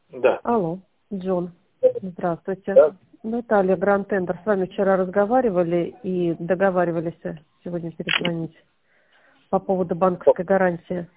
Да. Алло, Джон. Здравствуйте. Да. Наталья, Гранд Тендер. С вами вчера разговаривали и договаривались сегодня перезвонить по поводу банковской гарантии.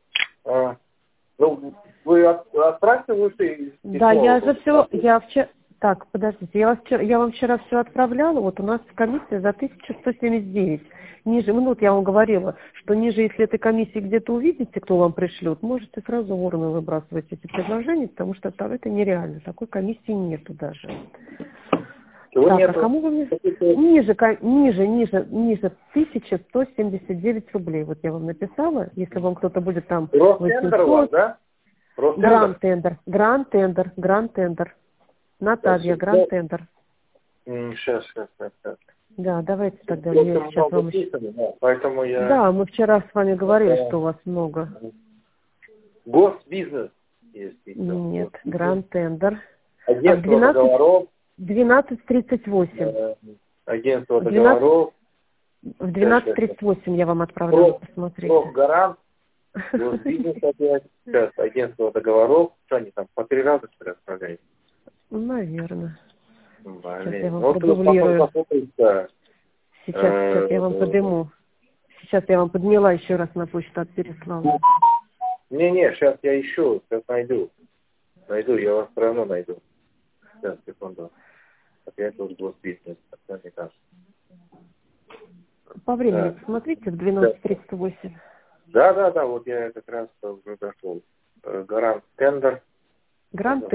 Ну, вы отправьте лучше Да, письмо. я же все, Так, подождите, я вам вчера все отправляла, вот у нас комиссия за 1179. Ниже, я вам говорила, что ниже, если этой комиссии где-то увидите, кто вам пришлет, можете сразу в урну выбрасывать эти предложения, потому что это нереально, такой комиссии нету даже. Чего Так, нету? а кому вы мне... Ниже 1179 рублей. Вот я вам написала, если вам кто-то будет там... Ростендер у вас, да? Гранд Тендер. Наталья, Гранд Тендер. Сейчас. Да, давайте тогда я сейчас вам еще... Да, поэтому я... Да, мы вчера с вами говорили, что у вас много. Госбизнес есть. Нет, Гранд Тендер. Агентство договоров. 12:38. Агентство договоров. В 12:38 я вам отправляла, посмотрите. Профгарант. Госбизнес опять. Сейчас агентство договоров. Что они там, по 3 раза, что ли, отправляют? Наверное. Блин. Сейчас я вам продублирую. Сейчас я вам подниму. Сейчас я вам подняла еще раз на почту от Переслава. Не, сейчас я ищу, сейчас найду. Я вас все равно найду. Сейчас, секунду. Опять вот госбизнес. По времени посмотрите, в 12:38. Да, вот я как раз уже дошел. Гранд Тендер. Гранд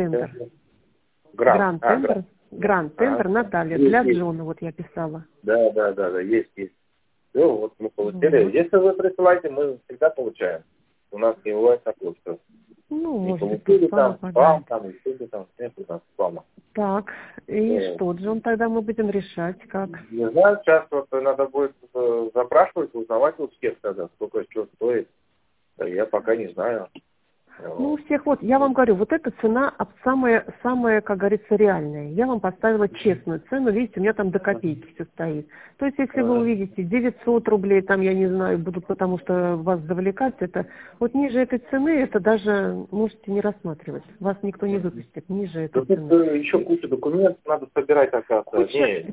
Тендер, Наталья, для Джона, вот я писала. Да, есть. Все, вот мы получили. Вот. Если вы присылаете, мы всегда получаем. У нас не бывает такого, что может быть, получили спам, там, нету там спама. Так, и что, Джон, тогда мы будем решать, как? Не знаю, сейчас вот надо будет запрашивать, узнавать у всех тогда, сколько что стоит. Я пока не знаю. Ну, у всех я вам говорю, вот эта цена самая, как говорится, реальная. Я вам поставила честную цену, видите, у меня там до копейки все стоит. То есть, если вы увидите 900 рублей, там, я не знаю, будут, потому что вас завлекать, это вот ниже этой цены, это даже можете не рассматривать. Вас никто не выпустит ниже этой цены. Еще куча документов надо собирать, оказывается.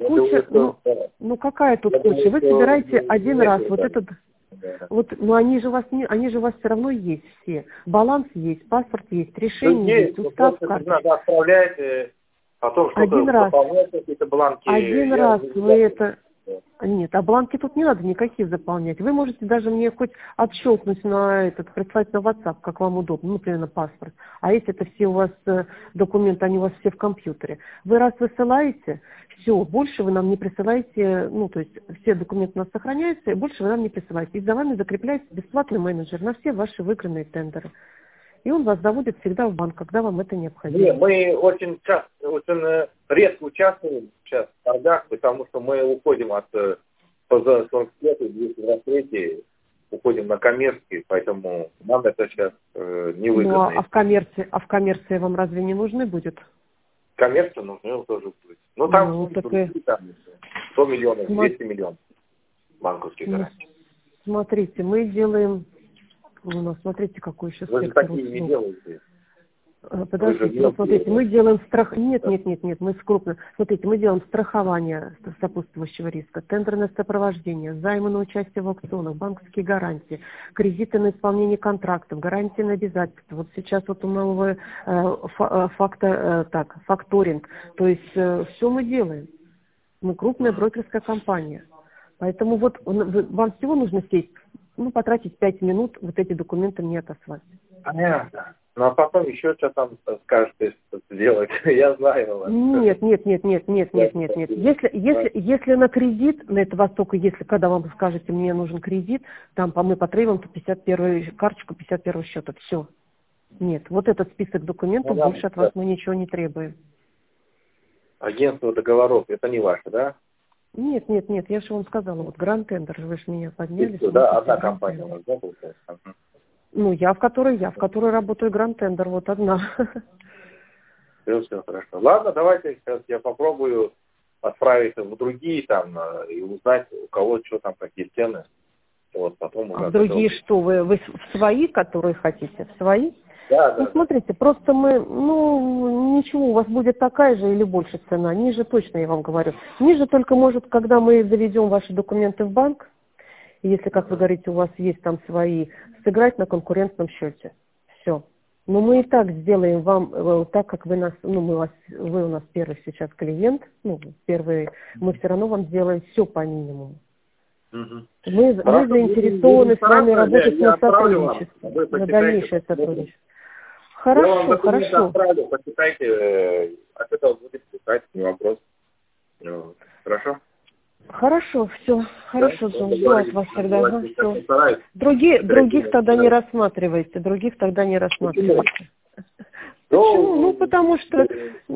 Какая тут куча? Вы собираете один раз вот этот... они же у вас все равно есть все. Баланс есть, паспорт есть, решение есть, устав, карта. Надо отправлять, потом что-то заполнять, какие-то бланки. Один раз вы это... Нет, а бланки тут не надо никакие заполнять. Вы можете даже мне хоть отщелкнуть прислать на WhatsApp, как вам удобно, например, на паспорт. А если это все у вас документы, они у вас все в компьютере. Вы раз высылаете, все, больше вы нам не присылаете, то есть все документы у нас сохраняются, и больше вы нам не присылаете. И за вами закрепляется бесплатный менеджер на все ваши выигранные тендеры. И он вас заводит всегда в банк, когда вам это необходимо. Нет, мы очень редко участвуем сейчас в торгах, потому что мы уходим от ПЗ 45 и 223, уходим на коммерческий, поэтому нам это сейчас невыгодно. А в коммерции вам разве не нужны будет? Коммерция нужна тоже будет. Там 100 миллионов, 200 миллионов банковских гарантий. Смотрите, мы делаем... смотрите, какой еще Вы же такие не делаете. Подождите, смотрите, мы делаем Нет, мы скрупно. Смотрите, мы делаем страхование сопутствующего риска, тендерное сопровождение, займы на участие в аукционах, банковские гарантии, кредиты на исполнение контрактов, гарантии на обязательства. Вот сейчас у нового факторинг. То есть все мы делаем. Мы крупная брокерская компания. Поэтому вам всего нужно сесть, потратить 5 минут, эти документы мне отослать. Понятно. А потом еще что там скажете, что сделать. Я знаю вас. Нет. Если на кредит, на это Востока, когда вам скажете, мне нужен кредит, там мы потребуем 51 карточку 51 счета. Все. Нет, этот список документов, больше от вас мы ничего не требуем. Агентство договоров, это не ваше, да? Нет, я же вам сказала, Гранд Тендер, вы же меня подняли. Да, одна компания у нас, да, получается? Я в которой работаю, Гранд Тендер, одна. Все хорошо. Ладно, давайте сейчас я попробую отправиться в другие и узнать, у кого что там, какие цены. Потом уже. Другие что, вы в свои, которые хотите? В свои? Да, Ну, да. смотрите, просто мы, ну, ничего, у вас будет такая же или больше цена. Ниже точно, я вам говорю. Ниже только может, когда мы заведем ваши документы в банк, если, как вы говорите, у вас есть там свои, сыграть на конкурентном счете. Все. Но мы и так сделаем вам, так как вы нас, ну, вы у нас первый сейчас клиент, ну, первый, мы все равно вам сделаем все по минимуму. Мы заинтересованы с вами работать на сотрудничество, на дальнейшее сотрудничество. Я вам Хорошо, документы хорошо. отправлю, почитайте, от этого будет писать, не вопрос. Хорошо? Хорошо, все, хорошо, Да? жду от вас тогда. Ага, Давайте, все. Других тогда не рассматривайте, других тогда не рассматривайте. Почему? Ну, потому что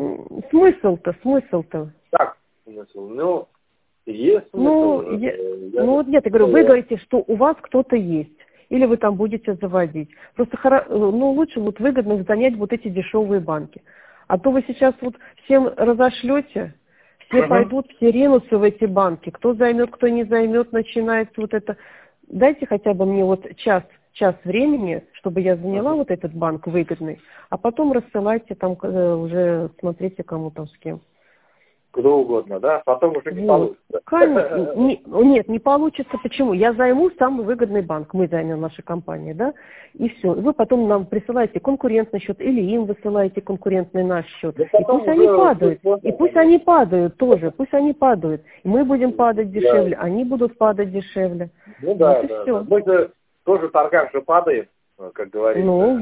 смысл-то. Так, смысл. Ну, есть смысл. Ну, вот нет, я говорю, вы говорите, что у вас кто-то есть. Или вы там будете заводить. Просто ну, лучше вот выгодно занять вот эти дешевые банки. А то вы сейчас вот всем разошлете, все пойдут, все ринутся в эти банки. Кто займет, кто не займет, начинается вот это. Дайте хотя бы мне вот час времени, чтобы я заняла вот этот банк выгодный, а потом рассылайте там, уже смотрите, кому там с кем. Кто угодно, да? Потом уже не получится. Конечно. Нет, не получится. Почему? Я займу самый выгодный банк. Мы займем, наша компания, да? И все. Вы потом нам присылаете конкурентный счет, или им высылаете конкурентный наш счет. Да, и пусть они падают. И пусть они падают тоже. Пусть они падают. И мы будем падать дешевле, они будут падать дешевле. Ну да, вот да. все. Мы же тоже в торгах же падаем, как говорится. Ну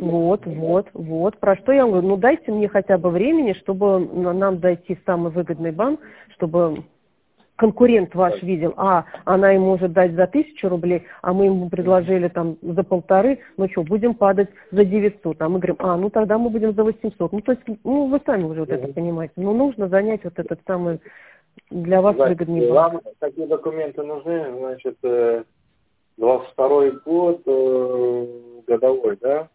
вот. Про что я говорю? Ну дайте мне хотя бы времени, чтобы нам дойти в самый выгодный банк, чтобы конкурент ваш видел, она им может дать за 1000 рублей, а мы ему предложили там за 1500, ну что, будем падать за 900, а мы говорим, ну тогда мы будем за 800. Ну то есть, ну вы сами уже вот это понимаете, но нужно занять вот этот самый для вас выгодный банк. Вам такие документы нужны, значит, 22-й год, годовой, да?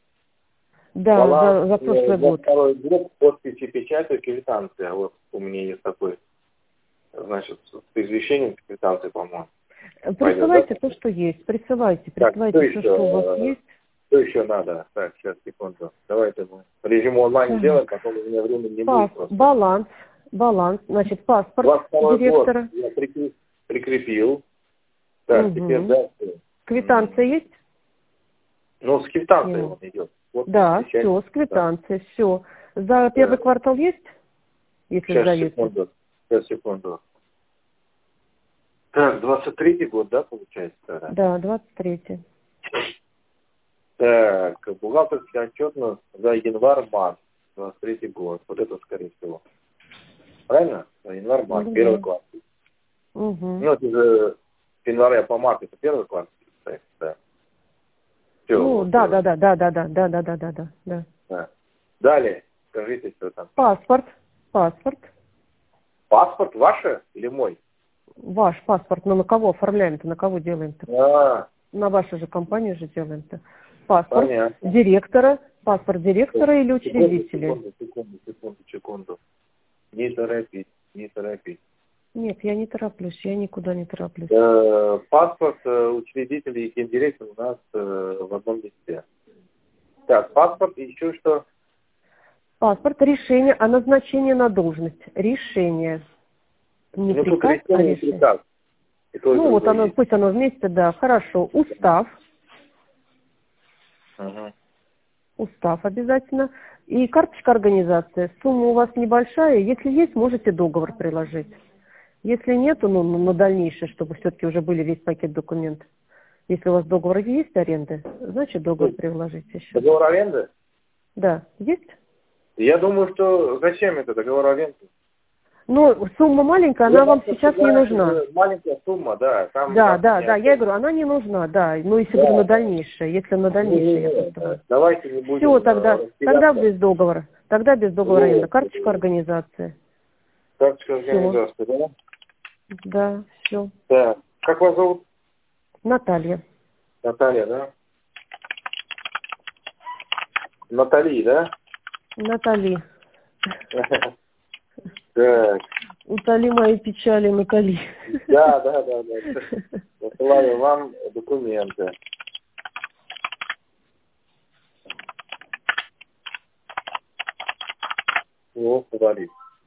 Да, за прошлый год. 22-й год, подпись и печать и квитанция. Вот у меня есть такой, значит, с извещением квитанции, по-моему. Присылайте то, что есть. Присылайте все, что у вас есть. Что еще надо? Так, сейчас, секунду. Давайте мы режим онлайн сделаем, потом у меня времени не будет просто. Баланс, значит, паспорт директора. Год я прикрепил. Так, теперь дальше. Квитанция есть? Ну, с квитанцией он идет. Вот, да, все, с квитанцией, все. За первый квартал есть? Если зовете? Сейчас, секунду. Так, 23-й год, да, получается? Тогда? Да, 23-й. Так, бухгалтерская отчетность за январь-март, 23-й год. Вот это, скорее всего. Правильно? За январь-март, первый квартал. Ну, это же с января по март, это первый квартал, да. Все, ну, вот, да. Далее, скажите, что там. Паспорт. Паспорт ваш или мой? Ваш паспорт, но на кого оформляем-то, на кого делаем-то? На вашу же компанию же делаем-то. Паспорт директора, паспорт директора или учредителя? Секунду. Не торопить. Нет, я не тороплюсь, я никуда не тороплюсь. Паспорт учредителя и гендиректора у нас в одном месте. Так, паспорт и еще что? Паспорт, решение о назначении на должность. Решение. Не приказ, а решение. Ну, вот оно, пусть оно вместе, да, хорошо. Устав. Устав обязательно. И карточка организации. Сумма у вас небольшая. Если есть, можете договор приложить. Если нету, ну, на дальнейшее, чтобы все-таки уже были весь пакет документов. Если у вас договор есть аренды, значит договор приложите еще. Договор аренды? Да. Есть? Я думаю, что зачем это договор аренды? Ну, сумма маленькая, она вам сейчас не нужна. Маленькая сумма, да. Да, я говорю, она не нужна, да. Ну, если говорю на дальнейшее, если на дальнейшее. Давайте не будем. Все, тогда без договора. Тогда без договора аренды. Карточка организации. Карточка организации, да? Да, все. Так, как вас зовут? Наталья. Наталья, да? Натали, да? Натали. Так. Утоли мои печали, Натали. Да. Посылаю вам документы. О, Фаворит.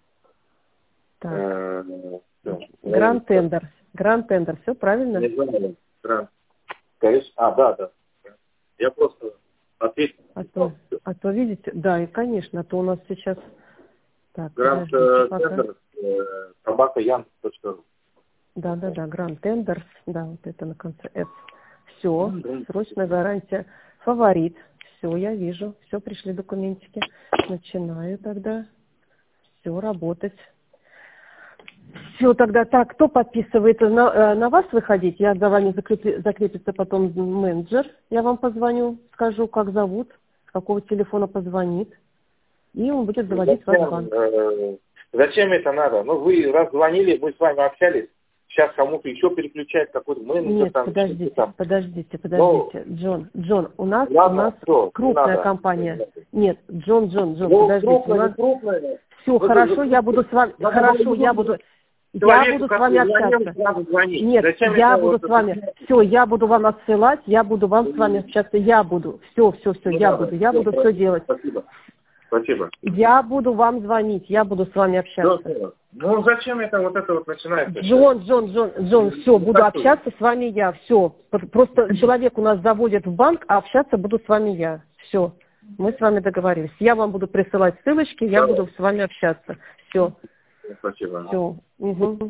Так. Гранд Тендер, все правильно? Не знаю, Гранд. Конечно. Да. Я просто ответил. А то видите, да, и конечно, а то у нас сейчас... Так, Гранд Тендер, собака.яндекс.ру. Да, Гранд Тендерс, да, вот это на конце F. Все, срочная гарантия. Фаворит. Все, я вижу. Все, пришли документики. Начинаю тогда. Все, работать. Все, тогда так, кто подписывает? На вас выходить? Я за вами закрепится потом менеджер. Я вам позвоню, скажу, как зовут, с какого телефона позвонит. И он будет заводить ваш банк. Зачем это надо? Ну, вы раз звонили, мы с вами общались. Сейчас кому-то еще переключает какой-то менеджер. Нет, там, подождите. Но... Джон, у нас все, крупная компания. Нет, Джон, подождите. Крупная. Все, хорошо, я буду с вами, я буду с вами общаться. Нет, я буду с вами. Все, я буду вам отсылать, я буду вам с вами общаться, я буду. Все, я буду все делать. Спасибо. Я буду вам звонить, я буду с вами общаться. Ну, зачем это вот начинается? Джон, все, буду общаться с вами я, все. Просто человек у нас заводит в банк, а общаться буду с вами я. Все, мы с вами договорились. Я вам буду присылать ссылочки, я буду с вами общаться. Все. Спасибо. Все. Угу.